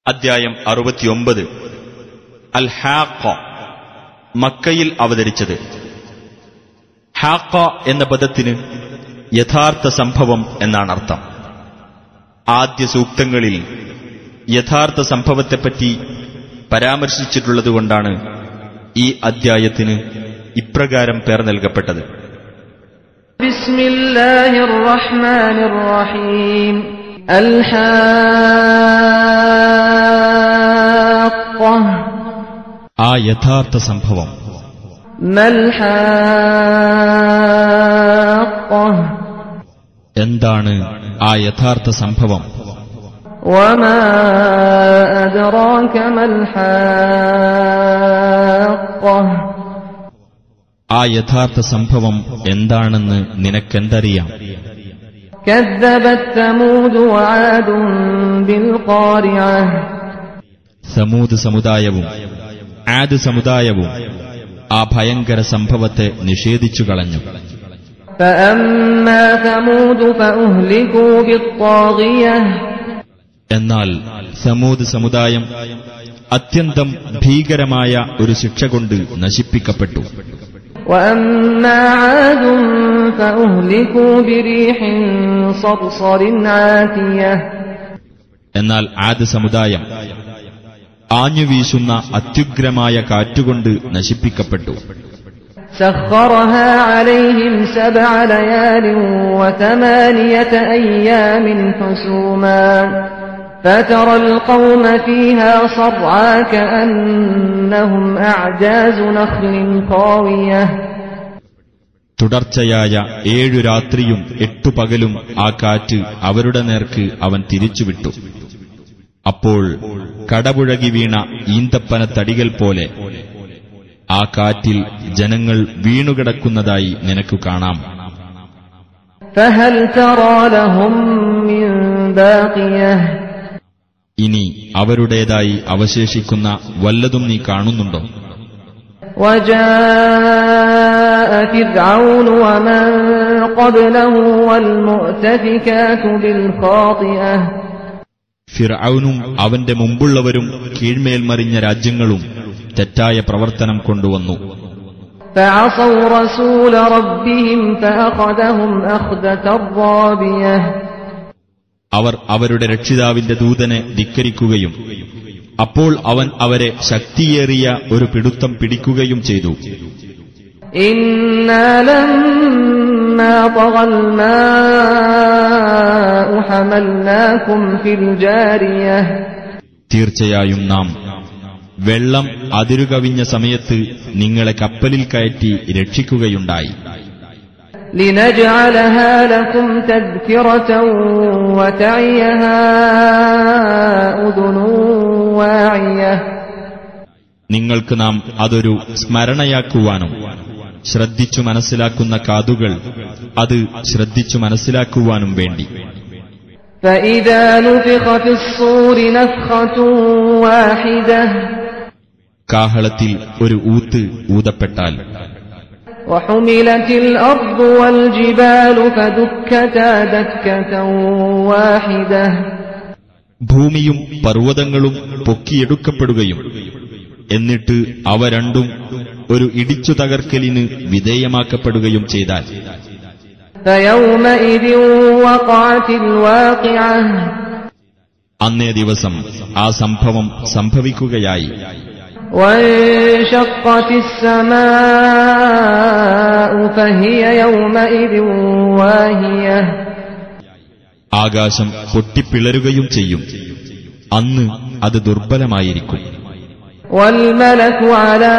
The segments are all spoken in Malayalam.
അദ്ധ്യായം 69 അൽ ഹാഖ, മക്കയിൽ അവതരിച്ചത്. ഹാഖ എന്ന പദത്തിന് യഥാർത്ഥ സംഭവം എന്നാണ് അർത്ഥം. ആദ്യ സൂക്തങ്ങളിൽ യഥാർത്ഥ സംഭവത്തെപ്പറ്റി പരാമർശിച്ചിട്ടുള്ളതുകൊണ്ടാണ് ഈ അദ്ധ്യായത്തിന് ഇപ്രകാരം പേർ നൽകപ്പെട്ടത്. ബിസ്മില്ലാഹിർ റഹ്മാനിർ റഹീം. അൽ ഹാഖ, ആ യഥാർത്ഥ സംഭവം. മൽ ഹാഖ, എന്താണ് ആ യഥാർത്ഥ സംഭവം? വമാ അദ്റാക മൽ ഹാഖ, ആ യഥാർത്ഥ സംഭവം എന്താണെന്ന് നിനക്കെന്തറിയാം? കദ്ദബത് സമൂദ് വആദുൻ ബിൽ ഖാരിഅ, സമൂദ് സമുദായവും ആദ് സമുദായവും ആ ഭയങ്കര സംഭവത്തെ നിഷേധിച്ചു കളഞ്ഞു. ഫഅമ്മാ സമൂദ് ഫഉഹ്ലികൂ ബിത്വാഗിയ, എന്നാൽ സമൂദ് സമുദായം അത്യന്തം ഭീകരമായ ഒരു ശിക്ഷ കൊണ്ട് നശിപ്പിക്കപ്പെട്ടു. വഅമ്മാ ആദുൻ ഫഉഹ്ലികൂ ബിരീഹിൻ സർസറിൻ ആതിയ, എന്നാൽ ആദ് സമുദായം ആഞ്ഞുവീശുന്ന അത്യുഗ്രമായ കാറ്റുകൊണ്ട് നശിപ്പിക്കപ്പെട്ടു. സഖറഹാ അലൈഹിം സബ്അ ലയാലിൻ വതമാനിയത അയ്യാമിൻ ഹുസൂമാ ഫതറൽ ഖൗമ ഫീഹാ സർആ കഅന്നഹും അഅജാസു നഖ്ലിൻ ഖാവിയ, തുടർച്ചയായ 7 രാത്രിയും 8 പകലും ആ കാറ്റ് അവരുടെ നേർക്ക് അവൻ തിരിച്ചുവിട്ടു. അപ്പോൾ കടപുഴകി വീണ ഈന്തപ്പനത്തടികൾ പോലെ ആ കാറ്റിൽ ജനങ്ങൾ വീണുകിടക്കുന്നതായി നിനക്കു കാണാം. ഫഹൽ തറാ ലഹും മിൻ ബാഖിയ, ഇനി അവരുടേതായി അവശേഷിക്കുന്ന വല്ലതും നീ കാണുന്നുണ്ടോ? വജാഅ ഫിർഔന വമൻ ഖബ്ലഹു വൽ മുഅ്തഫികാതു ബിൽ ഖാതിഅ, ഫിർഔനും അവന്റെ മുമ്പുള്ളവരും കീഴ്മേൽ മറിഞ്ഞ രാജ്യങ്ങളും തെറ്റായ പ്രവർത്തനം കൊണ്ടുവന്നു. ഫഅസൗ റസൂല റബ്ബിഹിം ഫഅഖദഹും അഖ്ദതർ റാബിയ, അവർ അവരുടെ രക്ഷിതാവിന്റെ ദൂതനെ ധിക്കരിക്കുകയും അപ്പോൾ അവൻ അവരെ ശക്തിയേറിയ ഒരു പിടുത്തം പിടിക്കുകയും ചെയ്തു. ഇന്നാ ലമ്മാ തഗൽ മാഉ ഹമൽനാകും ഫിൽ ജാരിയ, തീർച്ചയായും നാം വെള്ളം അതിരുകവിഞ്ഞ സമയത്ത് നിങ്ങളെ കപ്പലിൽ കയറ്റി രക്ഷിക്കുകയുണ്ടായി. ലിനജ്അലഹാ ലകും തദ്കിറതൻ വതഇയഹാ ഉദുനു വാഇയ, നിങ്ങൾക്ക് നാം അതൊരു സ്മരണയാക്കുവാനും ശ്രദ്ധിച്ചു മനസ്സിലാക്കുന്ന കാതുകൾ അത് ശ്രദ്ധിച്ചു മനസ്സിലാക്കുവാനും വേണ്ടി. ഫഇദാ നുഫിഖ ഫിസ്സൂരി നഫ്ഖതുൻ വാഹിദ, കാഹളത്തിൽ ഒരു ഊത്ത് ഊതപ്പെട്ടാൽ വഹുമിലത്തിൽ അർദു വൽ ജിബാലു ഫദുക്കതാ ദക്കതൻ വാഹിദ, ഭൂമിയും പർവ്വതങ്ങളും പൊക്കിയെടുക്കപ്പെടുകയും എന്നിട്ട് അവ രണ്ടും ഒരു ഇടിച്ചു തകർക്കലിന് വിധേയമാക്കപ്പെടുകയും ചെയ്താൽ ഫയൗമഇദിൻ വഖഅത്തിൽ വാഖിഅ, അന്നേ ദിവസം ആ സംഭവം സംഭവിക്കുകയായി. വൻശഖ്ഖത്തിസ് സമാഉ ഫഹിയ യൗമഇദിൻ വാഹിയ, ആകാശം പൊട്ടിപ്പിളരുകയും ചെയ്യും. അന്ന് അത് ദുർബലമായിരിക്കും. വൽമലകു അലാ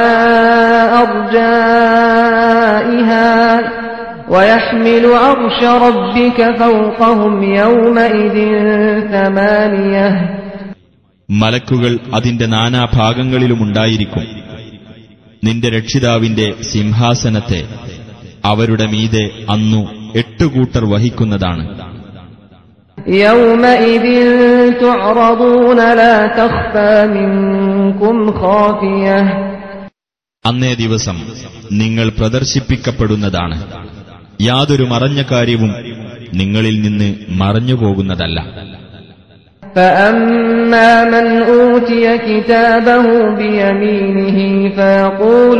അർജാഇഹാ വയഹ്മിലു അർശ റബ്ബിക ഫൗഖഹും യൗമഇദിൻ തമാനിയ, മലക്കുകൾ അതിന്റെ നാനാഭാഗങ്ങളിലുമുണ്ടായിരിക്കും. നിന്റെ രക്ഷിതാവിന്റെ സിംഹാസനത്തെ അവരുടെ മീതെ അന്നു 8 കൂട്ടർ വഹിക്കുന്നതാണ്. യൗമഇദിൻ തുഅറദൂന ലാ തഖ്ഫാ മിൻകും ഖാഫിയ, അന്നേ ദിവസം നിങ്ങൾ പ്രദർശിപ്പിക്കപ്പെടുന്നതാണ്. യാതൊരു മറഞ്ഞ കാര്യവും നിങ്ങളിൽ നിന്ന് മറഞ്ഞുപോകുന്നതല്ല. فأما من أوتي كتابه بيمينه فيقول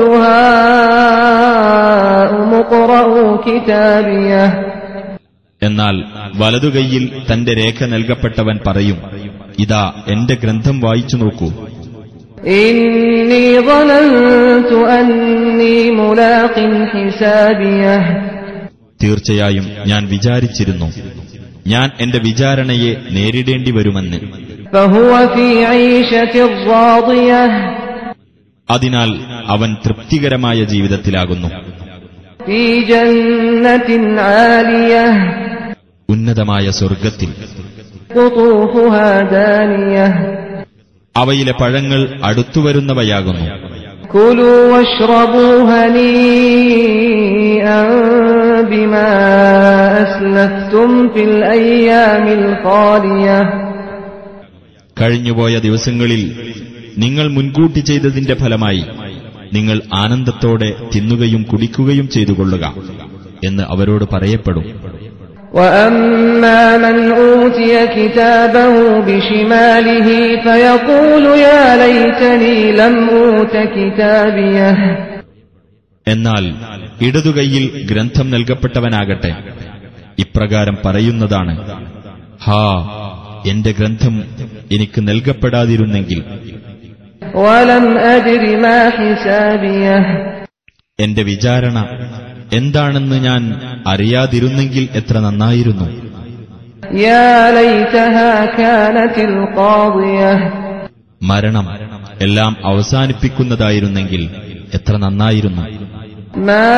هاؤم اقرءوا كتابيه. എന്നാൽ വലതുകൈയിൽ തന്റെ രേഖ നൽകപ്പെട്ടവൻ പറയും, ഇതാ എന്റെ ഗ്രന്ഥം വായിച്ചു നോക്കൂ. ഇന്നി ظننت أني ملاق حسابيه. തീർച്ചയായും ഞാൻ വിചാരിച്ചിരുന്നു ഞാൻ എന്റെ വിചാരണയെ നേരിടേണ്ടി വരുമെന്ന്. فهو في عيشة راضية. അതിനാൽ അവൻ തൃപ്തികരമായ ജീവിതത്തിലാകുന്നു. في جنة عالية. ഉന്നതമായ സ്വർഗ്ഗത്തിൽ. قطوفها دانية. അവയിലെ പഴങ്ങൾ അടുത്തുവരുന്നവയാകുന്നു. كلوا واشربوا هنيئا بما أسلفتم في الأيام الخالية. കഴിഞ്ഞുപോയ ദിവസങ്ങളിൽ നിങ്ങൾ മുൻകൂട്ടി ചെയ്തതിന്റെ ഫലമായി നിങ്ങൾ ആനന്ദത്തോടെ തിന്നുകയും കുടിക്കുകയും ചെയ്തുകൊള്ളുക എന്ന് അവരോട് പറയപ്പെടും. وأما من أوتي كتابه بشماله فيقول يا ليتني لم أوت كتابيه. എന്നാൽ ഇടതുകൈയിൽ ഗ്രന്ഥം നൽകപ്പെട്ടവനാകട്ടെ ഇപ്രകാരം പറയുന്നതാണ്, ഹാ, എന്റെ ഗ്രന്ഥം എനിക്ക് നൽകപ്പെടാതിരുന്നെങ്കിൽ. ولم أدر ما حسابيه. എന്റെ വിചാരണ എന്താണെന്ന് ഞാൻ അറിയാതിരുന്നെങ്കിൽ എത്ര നന്നായിരുന്നു. يا ليتها كانت القاضية. മരണം എല്ലാം അവസാനിപ്പിക്കുന്നതായിരുന്നെങ്കിൽ എത്ര നന്നായിരുന്നു. ما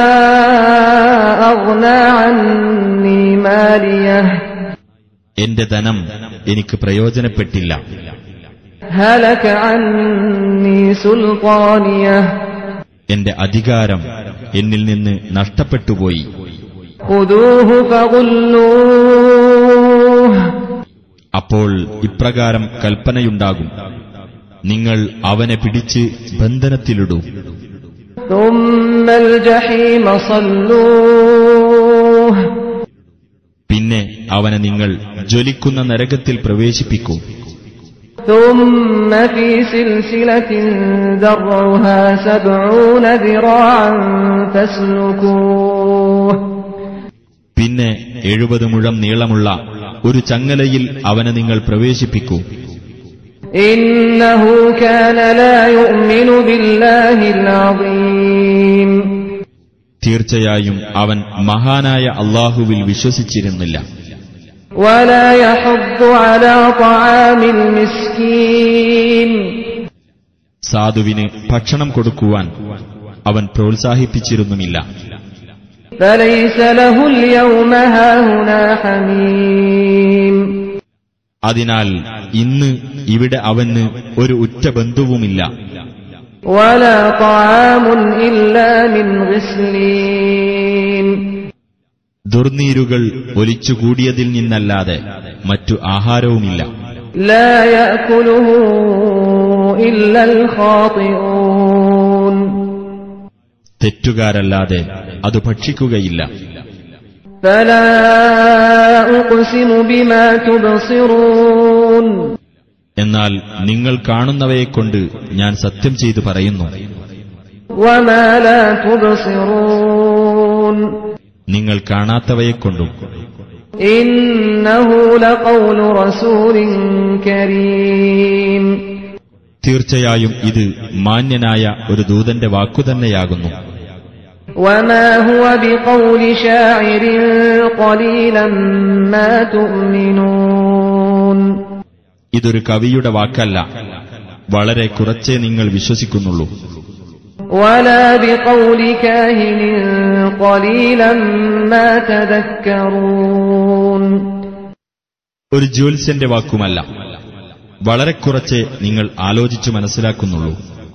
أغنى عني ماليه. എന്റെ ധനം എനിക്ക് പ്രയോജനപ്പെട്ടില്ല. هلك عني سلطانيه. എന്റെ അധികാരം എന്നിൽ നിന്ന് നഷ്ടപ്പെട്ടുപോയി. خذوه فغلوه. അപ്പോൾ ഇപ്രകാരം കൽപ്പനയുണ്ടാകും, നിങ്ങൾ അവനെ പിടിച്ച് ബന്ധനത്തിലിടൂ. ثم الجحيم صلوه. പിന്നെ അവനെ നിങ്ങൾ ജ്വലിക്കുന്ന നരകത്തിൽ പ്രവേശിപ്പിക്കൂ. ثم في سلسلة ذرعها 70 ذراعا فاسلكوه. പിന്നെ 70 മുഴം നീളമുള്ള ഒരു ചങ്ങലയിൽ അവനെ നിങ്ങൾ പ്രവേശിപ്പിക്കൂ. إنه كان لا يؤمن بالله العظيم. തീർച്ചയായും അവൻ മഹാനായ അല്ലാഹുവിൽ വിശ്വസിച്ചിരുന്നില്ല. ولا يحض على طعام المسكين. സാധുവിന് ഭക്ഷണം കൊടുക്കുവാൻ അവൻ പ്രോത്സാഹിപ്പിച്ചിരുന്നുമില്ല. فليس له اليوم هاهنا حميم. അതിനാൽ ഇന്ന് ഇവിടെ അവന് ഒരു ഉറ്റ ബന്ധുവുമില്ല. ولا طعام إلا من غسلين. ദുർനീരുകൾ ഒലിച്ചുകൂടിയതിൽ നിന്നല്ലാതെ മറ്റു ആഹാരവുമില്ല. لا يأكله إلا الخاطئون. തെറ്റുകാരല്ലാതെ അത് ഭക്ഷിക്കുകയില്ല. فلا أقسم بما تبصرون. എന്നാൽ നിങ്ങൾ കാണുന്നവയെക്കൊണ്ട് ഞാൻ സത്യം ചെയ്തു പറയുന്നു. وما لا تبصرون. നിങ്ങൾ കാണാത്തവയെക്കൊണ്ടും. إنه لقول رسول كريم. തീർച്ചയായും ഇത് മാന്യനായ ഒരു ദൂതന്റെ വാക്കുതന്നെയാകുന്നു. وما هو بقول شاعر قليلا ما تؤمنون. ഇതൊരു കവിയുടെ വാക്കല്ല, വളരെ കുറച്ചേ നിങ്ങൾ വിശ്വസിക്കുന്നുള്ളൂ. ولا بقول كاهن قليلا ما تذكرون. ഒരു ജ്യോത്സ്യന്റെ വാക്കുമല്ല, വളരെ കുറച്ചേ നിങ്ങൾ ആലോചിച്ചു മനസ്സിലാക്കുന്നുള്ളൂ.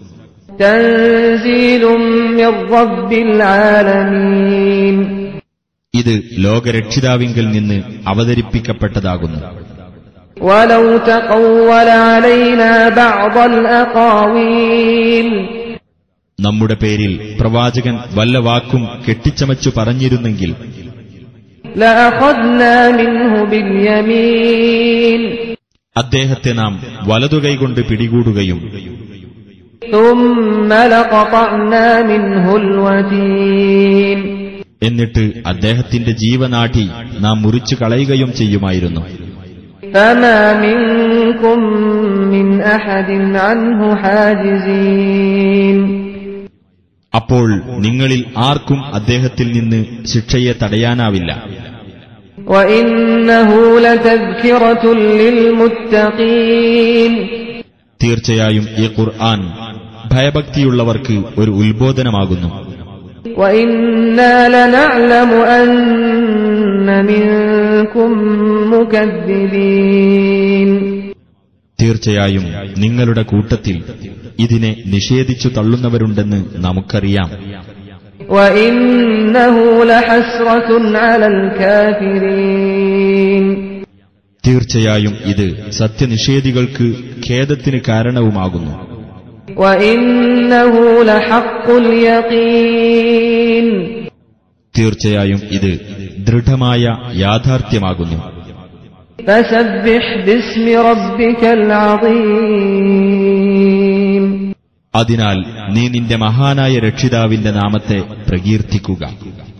تنزيل من رب العالمين. ഇത് ലോകരക്ഷിതാവിങ്കൽ നിന്ന് അവതരിപ്പിക്കപ്പെട്ടതാകുന്നു. ولو تقول علينا بعض الأقاويل. നമ്മുടെ പേരിൽ പ്രവാചകൻ വല്ല വാക്കും കെട്ടിച്ചമച്ചു പറഞ്ഞിരുന്നെങ്കിൽ لأخذنا منه باليمين. അദ്ദേഹത്തെ നാം വലതുകൈകൊണ്ട് പിടികൂടുകയും ثم لقطعنا منه الوتين എന്നിട്ട് അദ്ദേഹത്തിന്റെ ജീവനാഠി നാം മുറിച്ചു കളയുകയും ചെയ്യുമായിരുന്നു. فما منكم من أحد عنه حاجزين അപ്പോൾ നിങ്ങളിൽ ആർക്കും അദ്ദേഹത്തിൽ നിന്ന് ശിക്ഷയെ തടയാനാവില്ല. وإنه لتذكرة للمتقين തീർച്ചയായും ഈ ഖുർആൻ ഭയഭക്തിയുള്ളവർക്ക് ഒരു ഉത്ബോധനമാകുന്നു. وإنا لنعلم أن منكم مكذبين തീർച്ചയായും നിങ്ങളുടെ കൂട്ടത്തിൽ ഇതിനെ നിഷേധിച്ചു തള്ളുന്നവരുണ്ടെന്ന് നമുക്കറിയാം. وإنه لحسرة على الكافرين തീർച്ചയായും ഇത് സത്യനിഷേധികൾക്ക് ഖേദത്തിന് കാരണവുമാകുന്നു. وإنه لحق اليقين തീർച്ചയായും ഇത് ദൃഢമായ യാഥാർത്ഥ്യമാകുന്നു. فسبح باسم ربك العظيم അതിനാൽ നീ നിന്റെ മഹാനായ രക്ഷിതാവിന്റെ നാമത്തെ പ്രകീർത്തിക്കുക.